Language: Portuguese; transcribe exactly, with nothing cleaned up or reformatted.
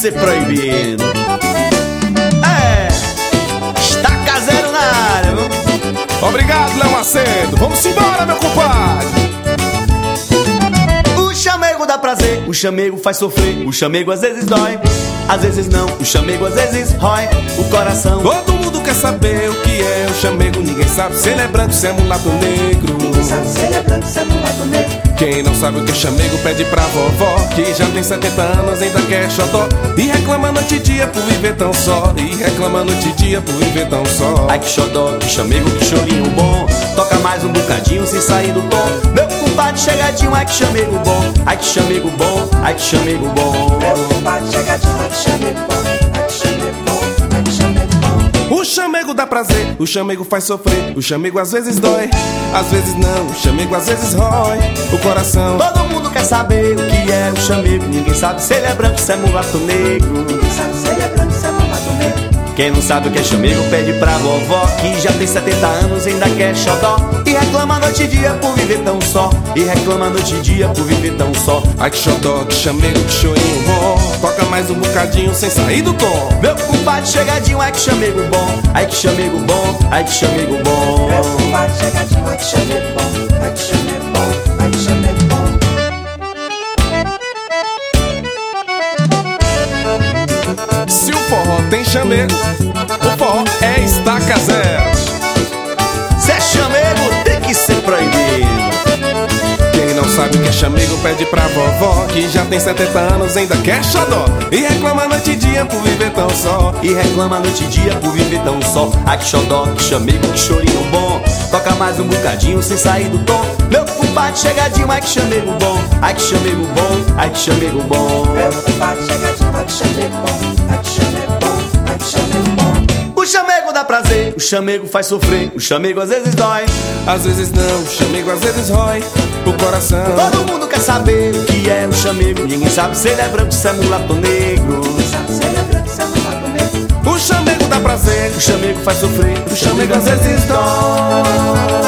ser proibido. É, estaca zero na área, viu? Obrigado, Léo Macedo. Vamos embora, meu compadre. O chamego dá prazer, o chamego faz sofrer, o chamego às vezes dói, às vezes não, o chamego às vezes rói o coração. Todo mundo quer saber o que é o chamego. Ninguém sabe se ele é branco, se é mulato negro. Ninguém sabe se ele é branco, se é mulato negro. Quem não sabe o que é chamego pede pra vovó, que já tem setenta anos, ainda quer xodó, e reclama noite e dia por viver tão só. E reclama noite e dia por viver tão só. Ai que xodó, que chamego, que chorinho bom, toca mais um bocadinho sem sair do tom. Meu compadre chegadinho, ai que chamego bom, ai que chamego bom, ai que chamego bom. Meu compadre chegadinho, ai que chamego bom, ai que chamego bom, ai que chamego bom. O chamego dá prazer, o chamego faz sofrer, o chamego às vezes dói, às vezes não, o chamego às vezes rói o coração. Todo mundo quer saber o que é o chamego, ninguém sabe se ele é branco, se é mulato negro. Ninguém sabe se ele é branco, se é mulato negro. Quem não sabe o que é chamego pede pra vovó, que já tem setenta anos, ainda quer xodó, e reclama noite e dia por viver tão só, e reclama noite e dia por viver tão só. Ai que xodó, que chamego, que chorinho bom, toca mais um bocadinho sem sair do tom. Meu compadre chegadinho, ai que chamego bom, ai que chamego bom, ai que chamego bom. Meu compadre chegadinho, ai que chamego bom, ai que chamego bom, ai que chamego bom. Se o forró tem chamego, o forró é estaca zero. Se é chamego, tem que ser proibido. Quem não sabe o que é chamego pede pra vovó, que já tem setenta anos, ainda quer xodó, e reclama noite e dia por viver tão só. E reclama noite e dia por viver tão só. Ai que xodó, que chamego, que chorinho bom, toca mais um bocadinho sem sair do tom. Meu compadre chegadinho, ai que chamego bom, ai que chamego bom, ai que chamego bom. Meu compadre chegadinho, ai que chamego bom, ai que chamego bom, ai que chamego bom. O chamego dá prazer, o chamego faz sofrer, o chamego às vezes dói, às vezes não, o chamego às vezes rói o coração. todo mundo quer saber o que é o chamego, ninguém sabe se ele é branco, se é mulato negro. Ninguém sabe se ele é branco, se é mulato negro. O chamego dá prazer, O chamego faz sofrer, o chamego às vezes dói.